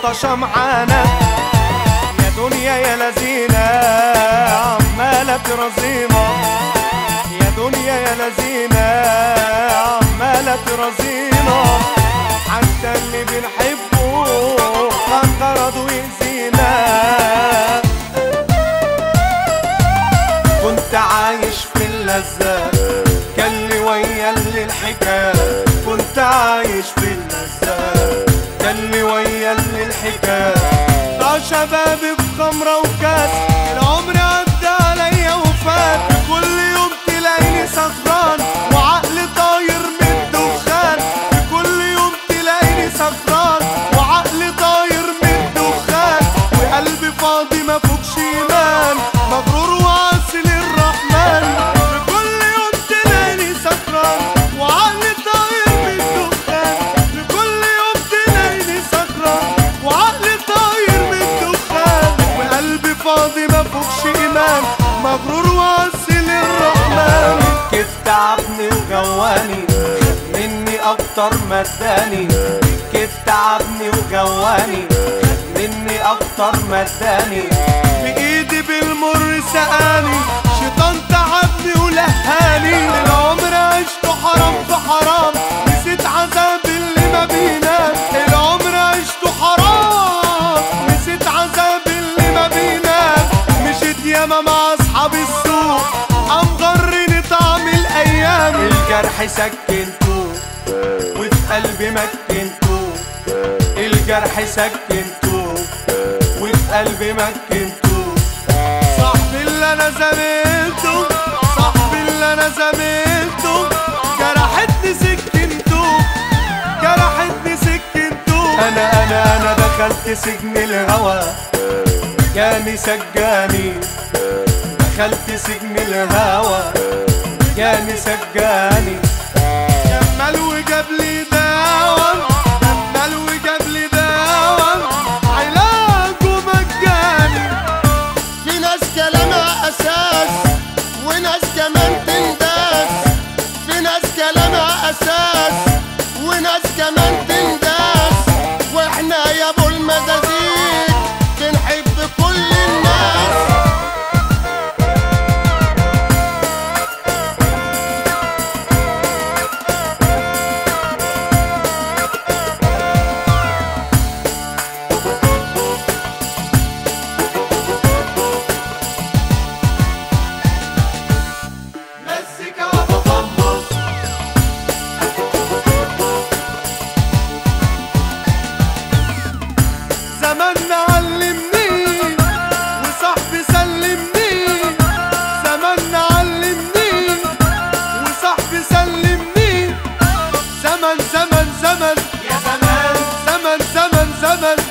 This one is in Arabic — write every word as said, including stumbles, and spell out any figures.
طشة معانا. يا دنيا يا لذينة عمالة ترازينا، يا دنيا يا لذينة عمالة ترازينا. حتى اللي بنحبه كان غرضه يأذينا. كنت عايش في اللذات كان لي ويا اللي الحكاية، كنت عايش في اللذات كان لي ويا اللي الحكاية. ضاع شبابي بخمرة وكاس، العمر عدى عليا وفات. كل يوم تلاقيني سكران وعقلي طاير من الدخان، كل يوم تلاقيني سكران وعقلي طاير من الدخان. وقلبي فاضي مفوقش ايمان، مغرور وعاصي للرحمن. كل يوم تلاقيني سكران وعقلي طاير من الدخان، كل يوم تلاقيني سكران وعقلي طاير من الدخان. وقلبي فاضي مفوقش ايمان، مغرور وعاصي للرحمن. كيف تعبني وجواني مني اكتر ما اداني، كيف تعبني وجواني مني اكتر ما اداني. بايدي بالمر سقاني، شيطان تعبني ولهاني. العمر عشته حرام في حرام، نسيت عذاب اللي ما بينام. العمر عشته حرام، نسيت عذاب اللي ما بينام. مشيت ياما مع اصحاب السوق، قام غرني طعم الايام. الجرح سكنته وفي قلبي مكنته، الجرح سكنته وفي قلبي مكنته. صاحبي اللي انا زميلته، صاحبي اللي انا زميلته، جرحتني سكنته، جرحتني سكنته. انا انا انا دخلت سجن الهوى جاني سجاني، دخلت سجن الهوى جاني سجاني. جمال وجاب لي دوا، جمال وجاب لي دوا، علاجه مجاني. في ناس كلامها اساس وناس كمان تنداس، في ناس كلامها اساس وناس كمان تنداس. واحنا يا ابو المزازيك بنحب كل الناس. زمان علمني وصاحبي سلمني، زمان علمني وصاحبي سلمني. زمن زمن زمن يا زمان، زمن زمن زمن